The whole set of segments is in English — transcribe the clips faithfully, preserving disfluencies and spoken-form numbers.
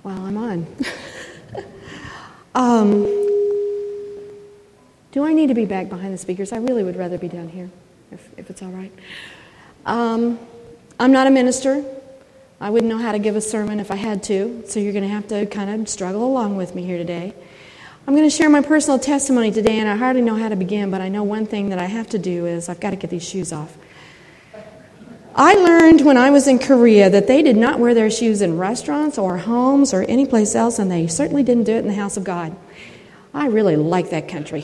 While I'm on. um, do I need to be back behind the speakers? I really would rather be down here, if, if it's all right. Um, I'm not a minister. I wouldn't know how to give a sermon if I had to, so you're going to have to kind of struggle along with me here today. I'm going to share my personal testimony today, and I hardly know how to begin, but I know one thing that I have to do is I've got to get these shoes off. I learned when I was in Korea that they did not wear their shoes in restaurants or homes or any place else, and they certainly didn't do it in the house of God. I really like that country.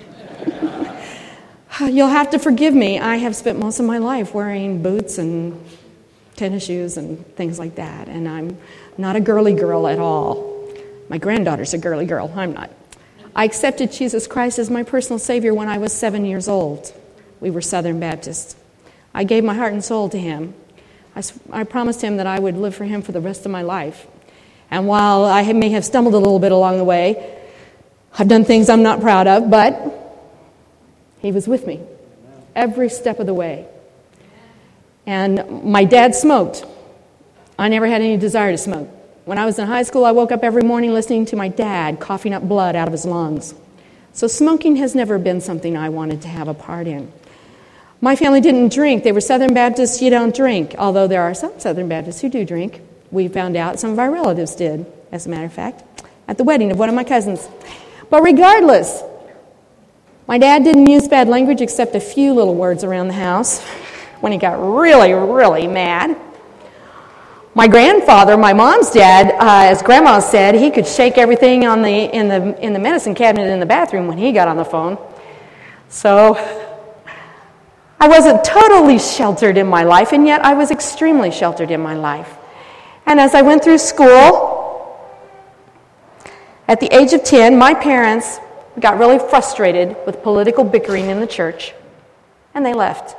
You'll have to forgive me. I have spent most of my life wearing boots and tennis shoes and things like that, and I'm not a girly girl at all. My granddaughter's a girly girl. I'm not. I accepted Jesus Christ as my personal Savior when I was seven years old. We were Southern Baptists. I gave my heart and soul to Him. I, I promised Him that I would live for Him for the rest of my life. And while I may have stumbled a little bit along the way, I've done things I'm not proud of, but He was with me every step of the way. And my dad smoked. I never had any desire to smoke. When I was in high school, I woke up every morning listening to my dad coughing up blood out of his lungs. So smoking has never been something I wanted to have a part in. My family didn't drink. They were Southern Baptists, you don't drink, although there are some Southern Baptists who do drink. We found out some of our relatives did, as a matter of fact, at the wedding of one of my cousins. But regardless, my dad didn't use bad language except a few little words around the house when he got really, really mad. My grandfather, my mom's dad, uh, as Grandma said, he could shake everything on the in the in the medicine cabinet in the bathroom when he got on the phone. So I wasn't totally sheltered in my life, and yet I was extremely sheltered in my life. And as I went through school, at the age of ten, my parents got really frustrated with political bickering in the church, and they left.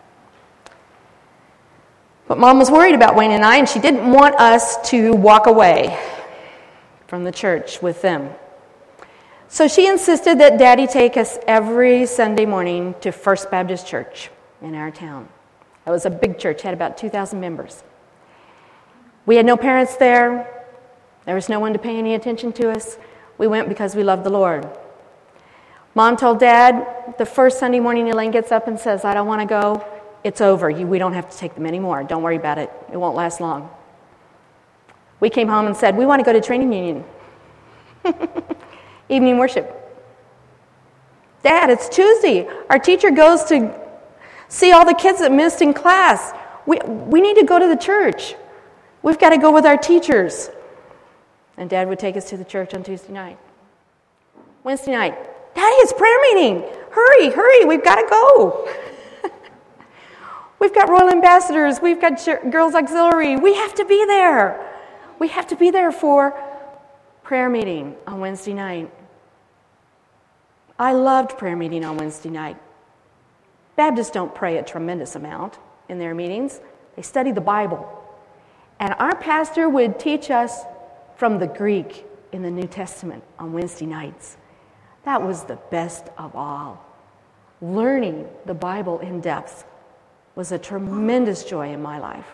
But Mom was worried about Wayne and I, and she didn't want us to walk away from the church with them. So she insisted that Daddy take us every Sunday morning to First Baptist Church in our town. It was a big church, had about two thousand members. We had no parents there. There was no one to pay any attention to us. We went because we loved the Lord. Mom told Dad, the first Sunday morning Elaine gets up and says, I don't want to go. It's over. You, we don't have to take them anymore. Don't worry about it. It won't last long. We came home and said, we want to go to training union. Evening worship. Dad, it's Tuesday. Our teacher goes to see all the kids that missed in class. We, we need to go to the church. We've got to go with our teachers. And Dad would take us to the church on Tuesday night. Wednesday night, Daddy, it's prayer meeting. Hurry, hurry, we've got to go. We've got Royal Ambassadors. We've got Girls Auxiliary. We have to be there. We have to be there for prayer meeting on Wednesday night. I loved prayer meeting on Wednesday night. Baptists don't pray a tremendous amount in their meetings. They study the Bible. And our pastor would teach us from the Greek in the New Testament on Wednesday nights. That was the best of all. Learning the Bible in depth was a tremendous joy in my life.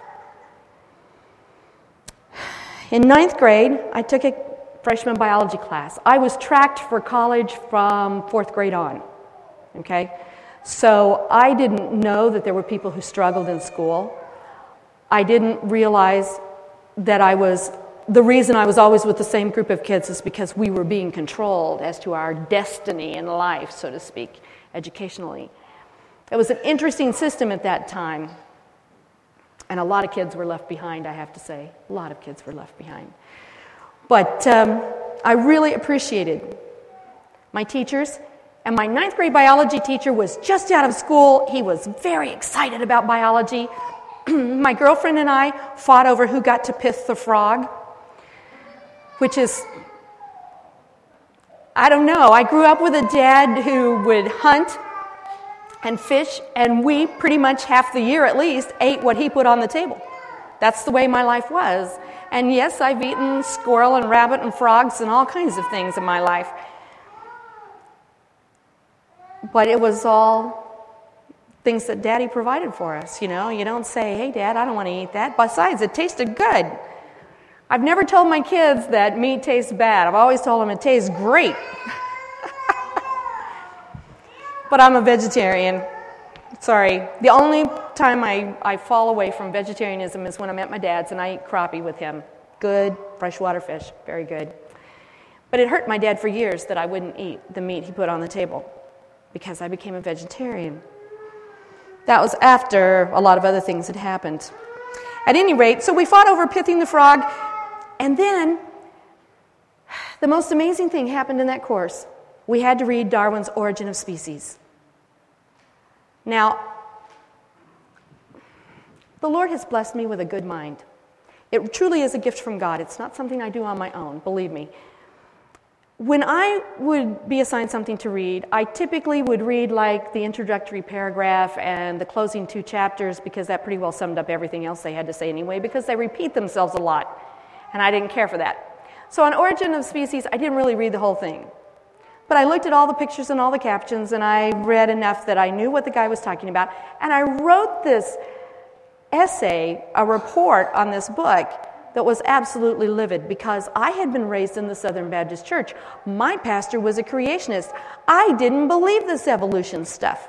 In ninth grade, I took a freshman biology class. I was tracked for college from fourth grade on, okay? So I didn't know that there were people who struggled in school. I didn't realize that I was, the reason I was always with the same group of kids is because we were being controlled as to our destiny in life, so to speak, educationally. It was an interesting system at that time. And a lot of kids were left behind, I have to say. A lot of kids were left behind. But um, I really appreciated my teachers. And my ninth grade biology teacher was just out of school. He was very excited about biology. My girlfriend and I fought over who got to pith the frog, which is, I don't know. I grew up with a dad who would hunt and fish, and we pretty much half the year at least ate what he put on the table. That's the way my life was. And yes, I've eaten squirrel and rabbit and frogs and all kinds of things in my life. But it was all things that Daddy provided for us, you know. You don't say, hey, Dad, I don't want to eat that. Besides, it tasted good. I've never told my kids that meat tastes bad. I've always told them it tastes great. But I'm a vegetarian. Sorry. The only time I, I fall away from vegetarianism is when I'm at my dad's and I eat crappie with him. Good freshwater fish. Very good. But it hurt my dad for years that I wouldn't eat the meat he put on the table because I became a vegetarian. That was after a lot of other things had happened. At any rate, so we fought over Pithing the Frog, and then the most amazing thing happened in that course. We had to read Darwin's Origin of Species. Now, the Lord has blessed me with a good mind. It truly is a gift from God. It's not something I do on my own, believe me. When I would be assigned something to read, I typically would read like the introductory paragraph and the closing two chapters because that pretty well summed up everything else they had to say anyway because they repeat themselves a lot, and I didn't care for that. So on Origin of Species, I didn't really read the whole thing. But I looked at all the pictures and all the captions, and I read enough that I knew what the guy was talking about, and I wrote this essay, a report on this book that was absolutely livid because I had been raised in the Southern Baptist Church. My pastor was a creationist. I didn't believe this evolution stuff.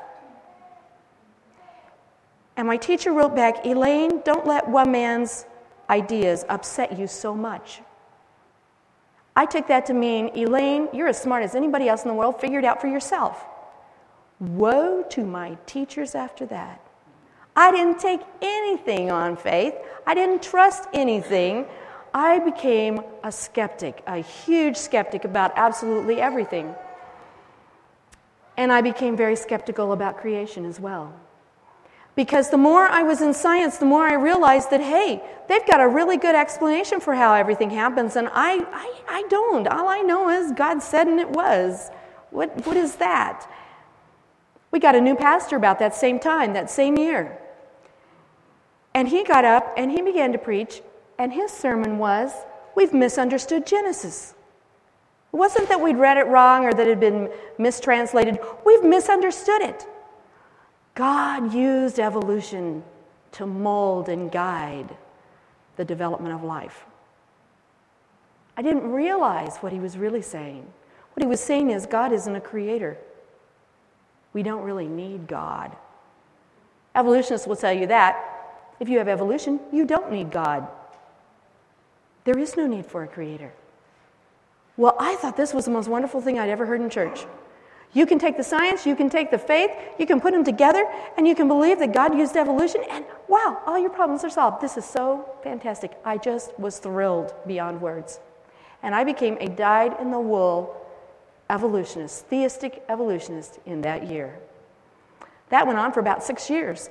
And my teacher wrote back, Elaine, don't let one man's ideas upset you so much. I took that to mean, Elaine, you're as smart as anybody else in the world. Figure it out for yourself. Woe to my teachers after that. I didn't take anything on faith. I didn't trust anything. I became a skeptic, a huge skeptic about absolutely everything. And I became very skeptical about creation as well. Because the more I was in science, the more I realized that, hey, they've got a really good explanation for how everything happens, and I, I, I don't. All I know is God said and it was. What, what is that? We got a new pastor about that same time, that same year. And he got up and he began to preach, and his sermon was, we've misunderstood Genesis. It wasn't that we'd read it wrong or that it had been mistranslated. We've misunderstood it. God used evolution to mold and guide the development of life. I didn't realize what he was really saying. What he was saying is God isn't a creator. We don't really need God. Evolutionists will tell you that. If you have evolution, you don't need God. There is no need for a creator. Well, I thought this was the most wonderful thing I'd ever heard in church. You can take the science, you can take the faith, you can put them together, and you can believe that God used evolution, and wow, all your problems are solved. This is so fantastic. I just was thrilled beyond words. And I became a dyed-in-the-wool evolutionist, theistic evolutionist in that year. That went on for about six years.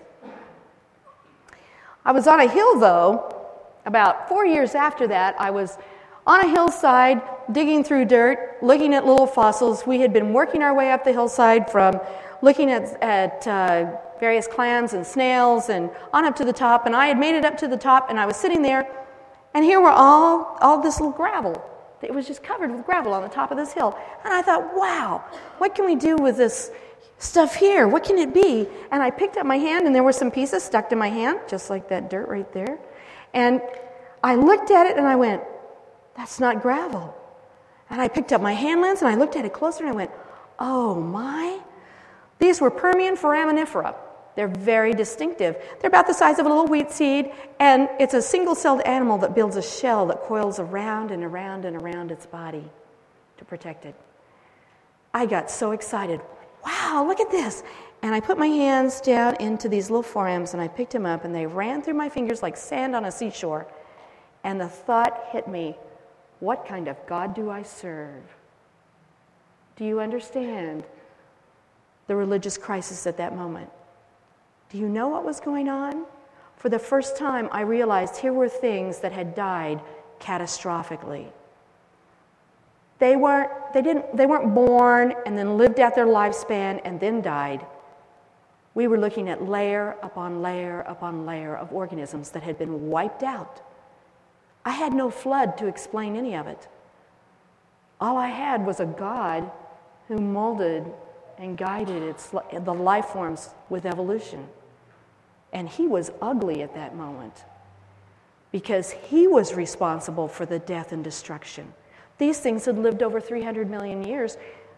I was on a hill, though. About four years after that, I was on a hillside, digging through dirt, looking at little fossils. We had been working our way up the hillside from looking at, at uh, various clams and snails and on up to the top. And I had made it up to the top, and I was sitting there, and here were all, all this little gravel. It was just covered with gravel on the top of this hill. And I thought, wow, what can we do with this stuff here? What can it be? And I picked up my hand, and there were some pieces stuck to my hand, just like that dirt right there. And I looked at it, and I went, that's not gravel. And I picked up my hand lens and I looked at it closer and I went, oh my. These were Permian foraminifera. They're very distinctive. They're about the size of a little wheat seed, and it's a single-celled animal that builds a shell that coils around and around and around its body to protect it. I got so excited. Wow, look at this. And I put my hands down into these little forams and I picked them up, and they ran through my fingers like sand on a seashore. And the thought hit me, what kind of God do I serve? Do you understand the religious crisis at that moment? Do you know what was going on? For the first time, I realized here were things that had died catastrophically. They weren't, they didn't, they weren't born and then lived out their lifespan and then died. We were looking at layer upon layer upon layer of organisms that had been wiped out. I had no flood to explain any of it. All I had was a God who molded and guided its, the life forms with evolution. And he was ugly at that moment. because he was responsible for the death and destruction. These things had lived over three hundred million years.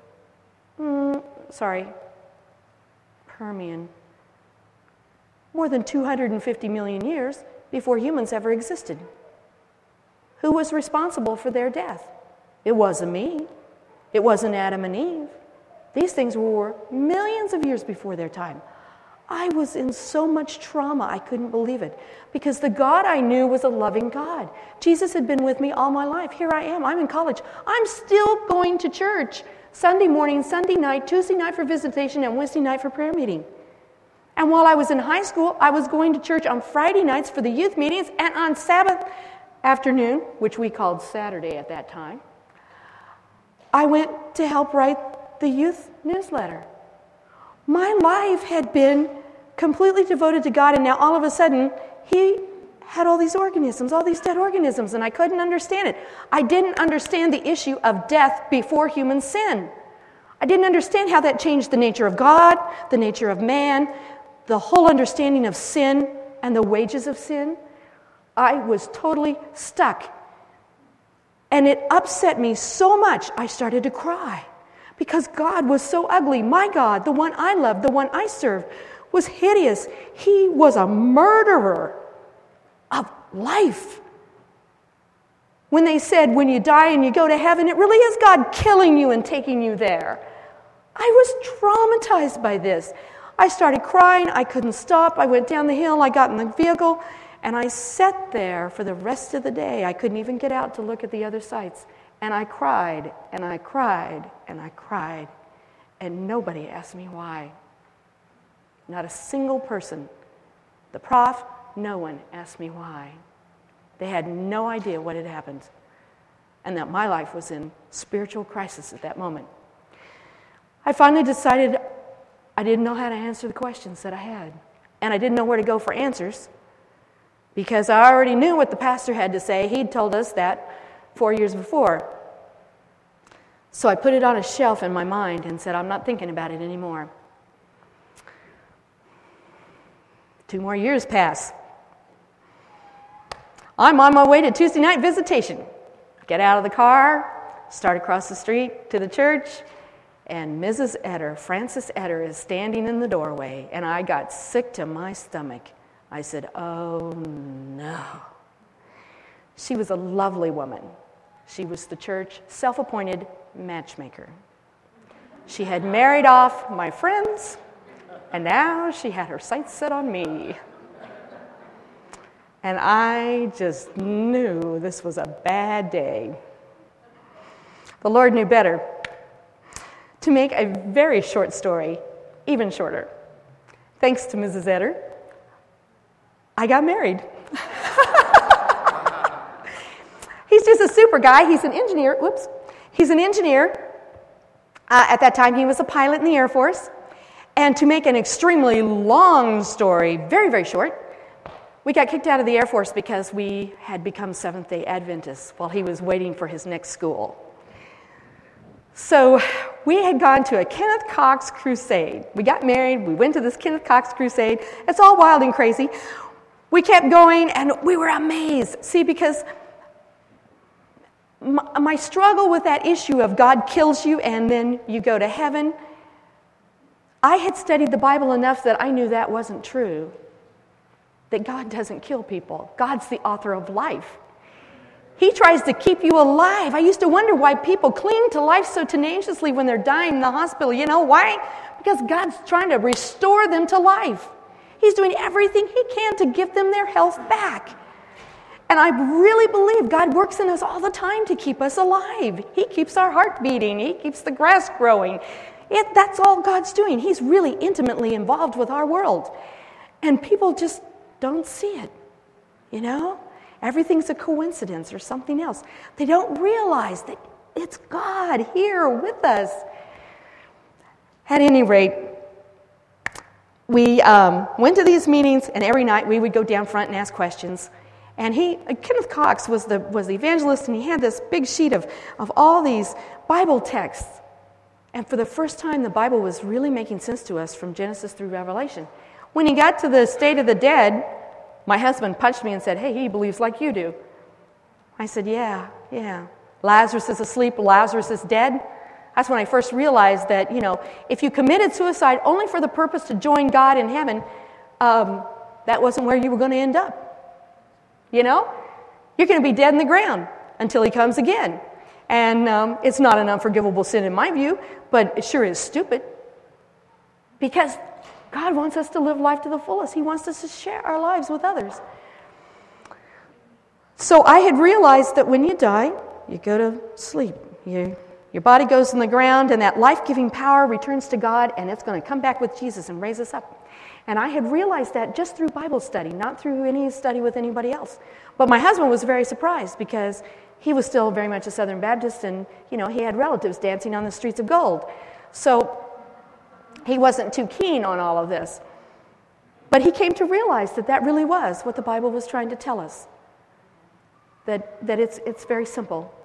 Mm, sorry, Permian. More than two hundred fifty million years before humans ever existed. Who was responsible for their death? It wasn't me. It wasn't Adam and Eve. These things were millions of years before their time. I was in so much trauma, I couldn't believe it. Because the God I knew was a loving God. Jesus had been with me all my life. Here I am. I'm in college. I'm still going to church. Sunday morning, Sunday night, Tuesday night for visitation, and Wednesday night for prayer meeting. And while I was in high school, I was going to church on Friday nights for the youth meetings, and on Sabbath afternoon, which we called Saturday at that time, I went to help write the youth newsletter. My life had been completely devoted to God, and now all of a sudden, he had all these organisms, all these dead organisms, and I couldn't understand it. I didn't understand the issue of death before human sin. I didn't understand how that changed the nature of God, the nature of man, the whole understanding of sin and the wages of sin. I was totally stuck. And it upset me so much, I started to cry. Because God was so ugly. My God, the one I loved, the one I served, was hideous. He was a murderer of life. When they said, when you die and you go to heaven, it really is God killing you and taking you there. I was traumatized by this. I started crying. I couldn't stop. I went down the hill. I got in the vehicle, and I sat there for the rest of the day. I couldn't even get out to look at the other sites. And I cried, and I cried, and I cried, and nobody asked me why. Not a single person. The prof, no one asked me why. They had no idea what had happened, and that my life was in spiritual crisis at that moment. I finally decided I didn't know how to answer the questions that I had, and I didn't know where to go for answers, because I already knew what the pastor had to say. He'd told us that four years before. So I put it on a shelf in my mind and said, I'm not thinking about it anymore. Two more years pass. I'm on my way to Tuesday night visitation. Get out of the car, start across the street to the church, and Missus Etter, Frances Etter, is standing in the doorway, and I got sick to my stomach. I said, oh no. She was a lovely woman. She was the church self-appointed matchmaker. She had married off my friends, and now she had her sights set on me. And I just knew this was a bad day. The Lord knew better. To make a very short story even shorter, thanks to Missus Etter, I got married. He's just a super guy. He's an engineer. Whoops. He's an engineer. Uh, at that time, he was a pilot in the Air Force. And to make an extremely long story very, very short, we got kicked out of the Air Force because we had become Seventh-day Adventists while he was waiting for his next school. So we had gone to a Kenneth Cox crusade. We got married. We went to this Kenneth Cox crusade. It's all wild and crazy. We kept going, and we were amazed. See, because my, my struggle with that issue of God kills you and then you go to heaven, I had studied the Bible enough that I knew that wasn't true. That God doesn't kill people. God's the author of life. He tries to keep you alive. I used to wonder why people cling to life so tenaciously when they're dying in the hospital. You know why? Because God's trying to restore them to life. He's doing everything He can to give them their health back. And I really believe God works in us all the time to keep us alive. He keeps our heart beating. He keeps the grass growing. It, that's all God's doing. He's really intimately involved with our world. And people just don't see it, you know? Everything's a coincidence or something else. They don't realize that it's God here with us. At any rate, we um, went to these meetings, and every night we would go down front and ask questions. And he, uh, Kenneth Cox was the was the evangelist, and he had this big sheet of, of all these Bible texts. And for the first time, the Bible was really making sense to us from Genesis through Revelation. When he got to the state of the dead, My husband punched me and said, hey, he believes like you do. I said, yeah, yeah. Lazarus is asleep, Lazarus is dead. That's when I first realized that, you know, if you committed suicide only for the purpose to join God in heaven, um, that wasn't where you were going to end up. You know? You're going to be dead in the ground until he comes again. And um, it's not an unforgivable sin in my view, but it sure is stupid. Because God wants us to live life to the fullest. He wants us to share our lives with others. So I had realized that when you die, you go to sleep. You, your body goes in the ground, and that life-giving power returns to God, and it's going to come back with Jesus and raise us up. And I had realized that just through Bible study, not through any study with anybody else. But my husband was very surprised because he was still very much a Southern Baptist, and, you know, he had relatives dancing on the streets of gold. So he wasn't too keen on all of this. But he came to realize that that really was what the Bible was trying to tell us. That, that it's, it's very simple.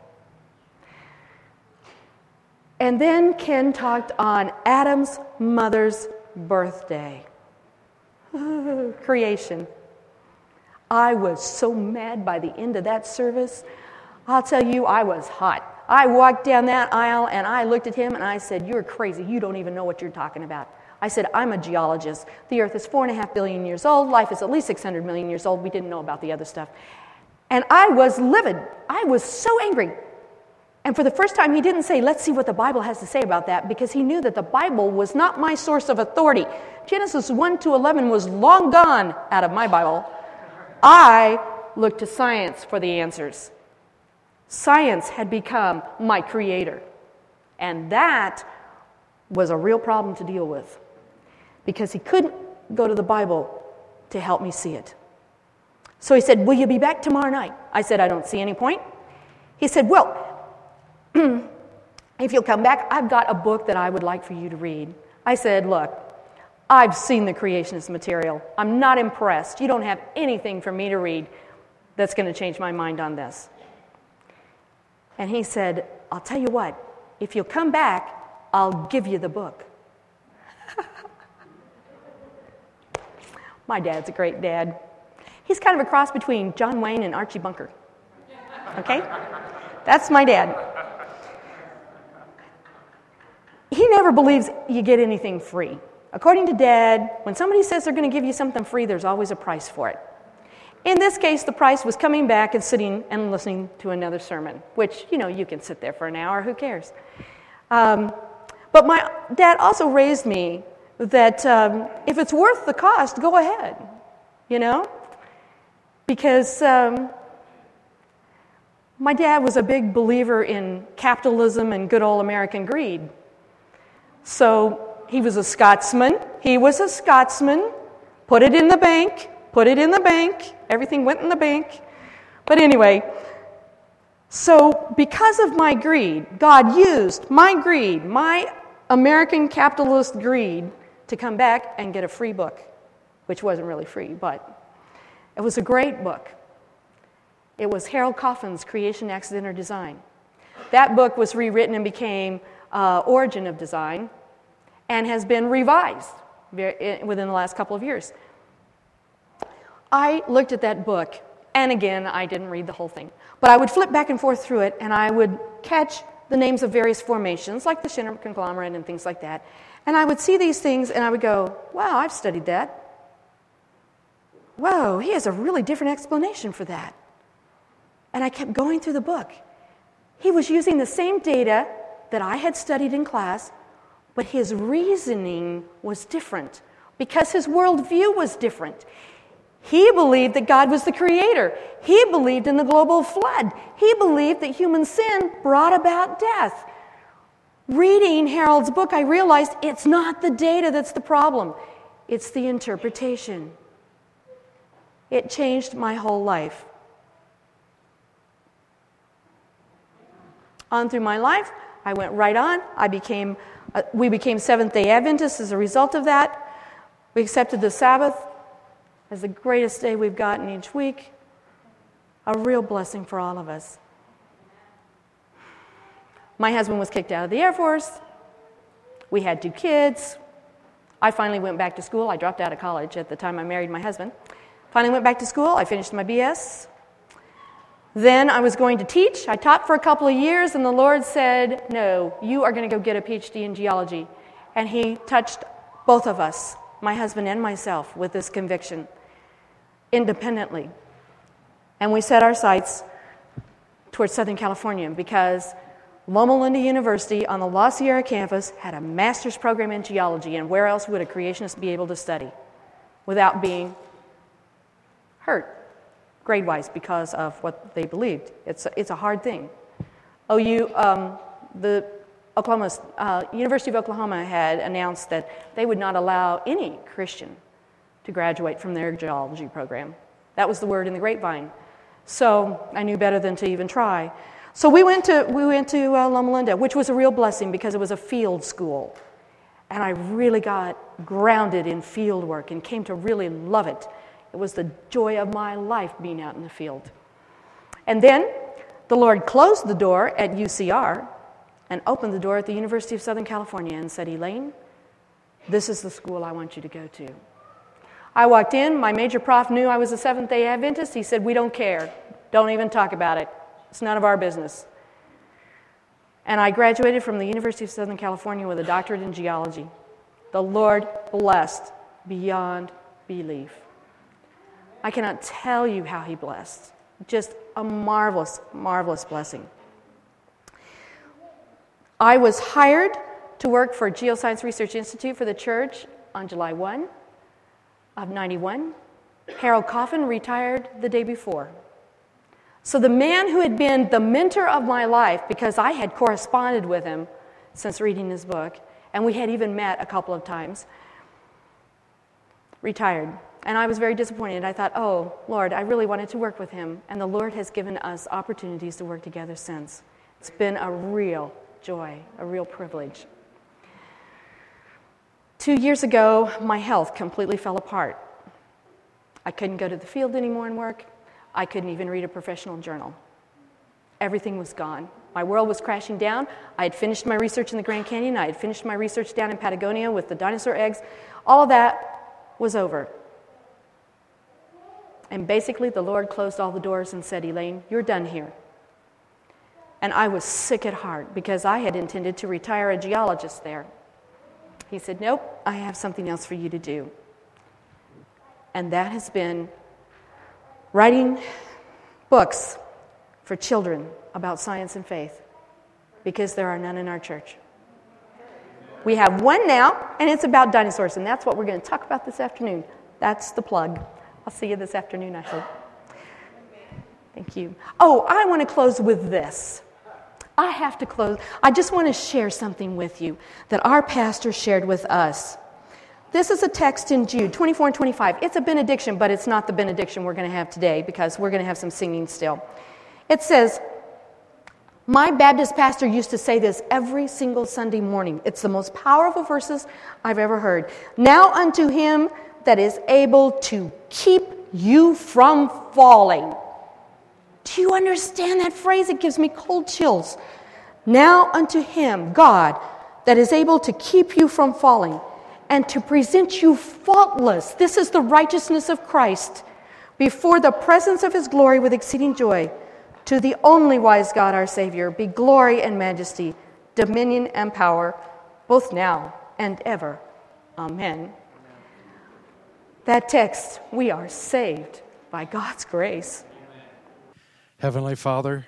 And then Ken talked on Adam's mother's birthday. Creation. I was so mad by the end of that service. I'll tell you, I was hot. I walked down that aisle and I looked at him and I said, you're crazy. You don't even know what you're talking about. I said, I'm a geologist. The earth is four and a half billion years old. Life is at least six hundred million years old. We didn't know about the other stuff. And I was livid. I was so angry. And for the first time, he didn't say, let's see what the Bible has to say about that, because he knew that the Bible was not my source of authority. Genesis one to eleven was long gone out of my Bible. I looked to science for the answers. Science had become my creator. And that was a real problem to deal with, because he couldn't go to the Bible to help me see it. So he said, will you be back tomorrow night? I said, I don't see any point. He said, well, if you'll come back, I've got a book that I would like for you to read. I said, look, I've seen the creationist material. I'm not impressed. You don't have anything for me to read that's going to change my mind on this. And he said, I'll tell you what, if you'll come back, I'll give you the book. My dad's a great dad. He's kind of a cross between John Wayne and Archie Bunker. Okay? That's my dad. He never believes you get anything free. According to Dad, when somebody says they're going to give you something free, there's always a price for it. In this case, the price was coming back and sitting and listening to another sermon, which, you know, you can sit there for an hour, who cares? Um, but my dad also raised me that um, if it's worth the cost, go ahead, you know? Because um, my dad was a big believer in capitalism and good old American greed. So he was a Scotsman. He was a Scotsman. Put it in the bank. Put it in the bank. Everything went in the bank. But anyway, so because of my greed, God used my greed, my American capitalist greed, to come back and get a free book, which wasn't really free, but it was a great book. It was Harold Coffin's Creation, Accident, or Design. That book was rewritten and became uh, Origin of Design, and has been revised within the last couple of years. I looked at that book, and again, I didn't read the whole thing, but I would flip back and forth through it, and I would catch the names of various formations, like the Shinner conglomerate and things like that, and I would see these things, and I would go, wow, I've studied that. Whoa, he has a really different explanation for that. And I kept going through the book. He was using the same data that I had studied in class, but his reasoning was different because his worldview was different. He believed that God was the creator. He believed in the global flood. He believed that human sin brought about death. Reading Harold's book, I realized it's not the data that's the problem. It's the interpretation. It changed my whole life. On through my life, I went right on. I became, uh, we became Seventh-day Adventists as a result of that. We accepted the Sabbath as the greatest day we've gotten each week. A real blessing for all of us. My husband was kicked out of the Air Force. We had two kids. I finally went back to school. I dropped out of college at the time I married my husband. Finally went back to school. I finished my B S. Then I was going to teach. I taught for a couple of years, and the Lord said, no, you are going to go get a P H D in geology. And He touched both of us, my husband and myself, with this conviction independently. And we set our sights towards Southern California because Loma Linda University on the La Sierra campus had a master's program in geology, and where else would a creationist be able to study without being hurt grade-wise because of what they believed? It's a, it's a hard thing. O U, um, the Oklahoma, uh, University of Oklahoma had announced that they would not allow any Christian to graduate from their geology program. That was the word in the grapevine. So I knew better than to even try. So we went to we went to uh, Loma Linda, which was a real blessing because it was a field school, and I really got grounded in field work and came to really love it. It was the joy of my life being out in the field. And then the Lord closed the door at U C R and opened the door at the University of Southern California and said, Elaine, this is the school I want you to go to. I walked in. My major prof knew I was a Seventh-day Adventist. He said, we don't care. Don't even talk about it. It's none of our business. And I graduated from the University of Southern California with a doctorate in geology. The Lord blessed beyond belief. I cannot tell you how He blessed. Just a marvelous, marvelous blessing. I was hired to work for Geoscience Research Institute for the church on July first of ninety-one. Harold Coffin retired the day before. So the man who had been the mentor of my life, because I had corresponded with him since reading his book, and we had even met a couple of times, retired. And I was very disappointed. I thought, oh, Lord, I really wanted to work with him. And the Lord has given us opportunities to work together since. It's been a real joy, a real privilege. Two years ago, my health completely fell apart. I couldn't go to the field anymore and work. I couldn't even read a professional journal. Everything was gone. My world was crashing down. I had finished my research in the Grand Canyon. I had finished my research down in Patagonia with the dinosaur eggs. All of that was over. And basically, the Lord closed all the doors and said, Elaine, you're done here. And I was sick at heart because I had intended to retire a geologist there. He said, nope, I have something else for you to do. And that has been writing books for children about science and faith, because there are none in our church. We have one now, and it's about dinosaurs, and that's what we're going to talk about this afternoon. That's the plug. I'll see you this afternoon, I hope. Thank you. Oh, I want to close with this. I have to close. I just want to share something with you that our pastor shared with us. This is a text in Jude twenty-four and twenty-five. It's a benediction, but it's not the benediction we're going to have today because we're going to have some singing still. It says, my Baptist pastor used to say this every single Sunday morning. It's the most powerful verses I've ever heard. Now unto him that is able to keep you from falling. Do you understand that phrase? It gives me cold chills. Now unto him, God, that is able to keep you from falling and to present you faultless. This is the righteousness of Christ before the presence of his glory with exceeding joy. To the only wise God, our Savior, be glory and majesty, dominion and power, both now and ever. Amen. That text, we are saved by God's grace. Heavenly Father,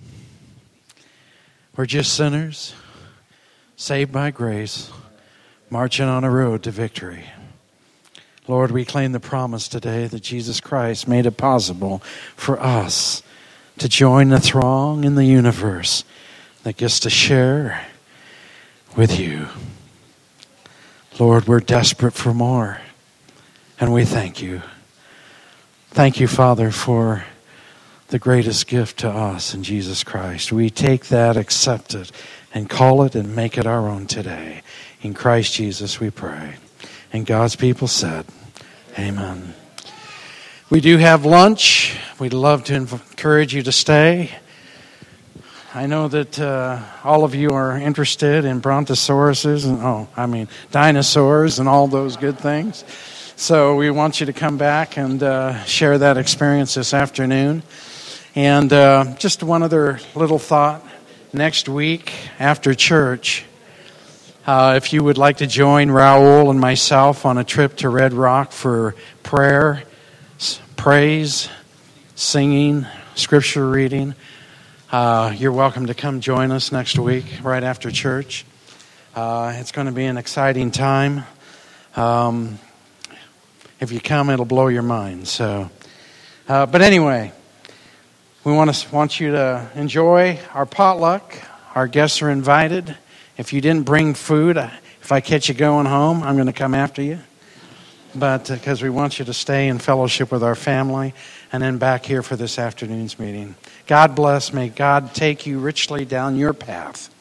we're just sinners, saved by grace, marching on a road to victory. Lord, we claim the promise today that Jesus Christ made it possible for us to join the throng in the universe that gets to share with you. Lord, we're desperate for more, and we thank you. Thank you, Father, for the greatest gift to us in Jesus Christ. We take that, accept it, and call it and make it our own today. In Christ Jesus we pray. And God's people said, amen. We do have lunch. We'd love to encourage you to stay. I know that uh, all of you are interested in brontosauruses and, oh, I mean, dinosaurs and all those good things. So we want you to come back and uh, share that experience this afternoon. And uh, just one other little thought. Next week after church, uh, if you would like to join Raul and myself on a trip to Red Rock for prayer, praise, singing, scripture reading, uh, you're welcome to come join us next week right after church. Uh, it's going to be an exciting time. Um, if you come, it'll blow your mind. So, uh, but anyway, we want to want you to enjoy our potluck. Our guests are invited. If you didn't bring food, if I catch you going home, I'm going to come after you. But because uh, we want you to stay in fellowship with our family and then back here for this afternoon's meeting. God bless. May God take you richly down your path.